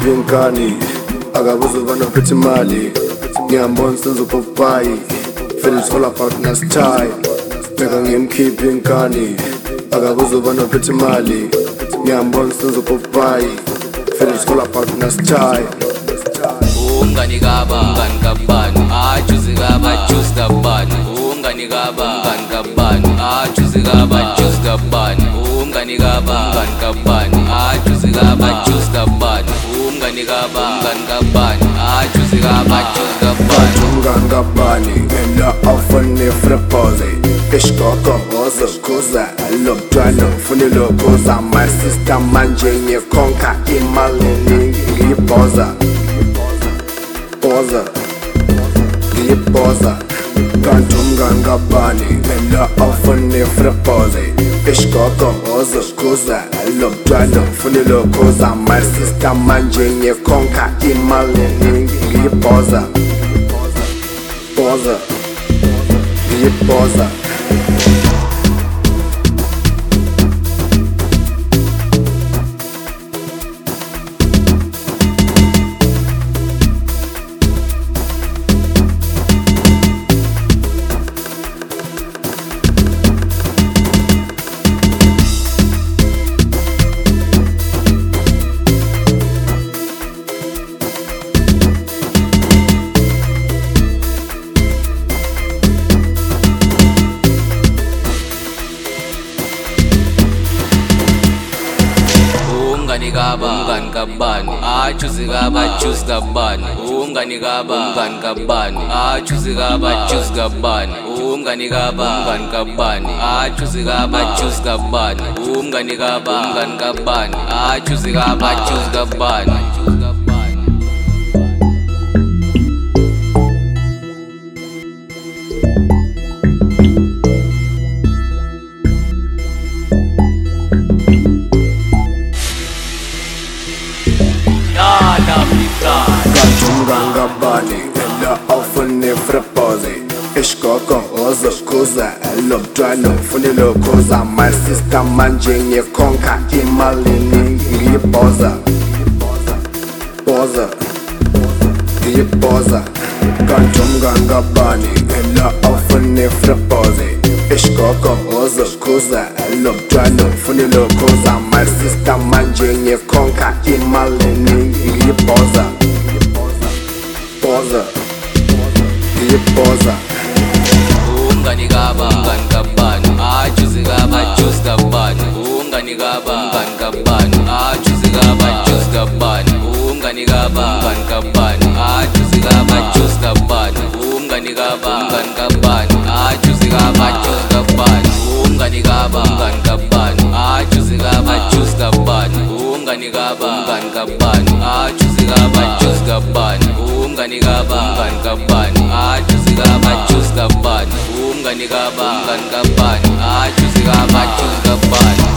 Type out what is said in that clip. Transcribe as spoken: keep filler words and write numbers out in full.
ngimkhiphi inkani akabuza ubani ophethe imali ngiyambona senza upopayi feel it's all about nasty bheka ngimkhiphi inkani akabuza ubani ophethe imali ngiyambona senza upopayi feel it's all about nasty umngani kaba umngani kabani ajuzi kaba juice kabani umngani kaba umngani kabani ajuzi kaba juice kabani umngani kaba umngani kabani ajuzi kaba juice kabani umngani kaba umngani kabani ajuzi kaba juice kabani umngani kabani ngena afune frepoze ishkoko ozo kuza lobjana fune lokuza my sister manje ngikonka imali ngiyipoza Poza, ngiyipoza kanti umngani kabani ngena afune frepoze ishkoko ozo kuza lobjana fune lokuza my sister manje ngikonka imali ngiyipoza Poza, ngiyipoza umngani kaba umngani kabani ajuzi kaba juice kabani umngani kaba umngani kabani ajuzi kaba juice kabani umngani kaba umngani kabani ajuzi kaba juice kabani umngani kaba umngani kabani ajuzi kaba juice kabani umngani kabani ngena afune frepoze ishkoko ozo kuza lobjana fune lokuza my sister manje ngikonka imali ngiyipoza Poza, ngiyipoza kanti umngani kabani ngena afune frepoze ishkoko ozo kuza lobjana fune lokuza my sister manje ngikonka imali ngiyipoza Poza, ngiyipoza umngani kaba umngani kabani ajuzi kaba juice kabani umngani kaba umngani kabani ajuzi kaba juice kabani umngani kaba umngani kabani ajuzi kaba juice kabani umngani kaba umngani kabani ajuzi kaba juice kabani umngani kaba umngani kabani ajuzi kaba juice kabani umngani kaba umngani kabani ajuzi kaba juice kabani umngani kaba umngani kabani ajuzi kaba juice kabani umngani kaba umngani kabani ajuzi kaba juice kabani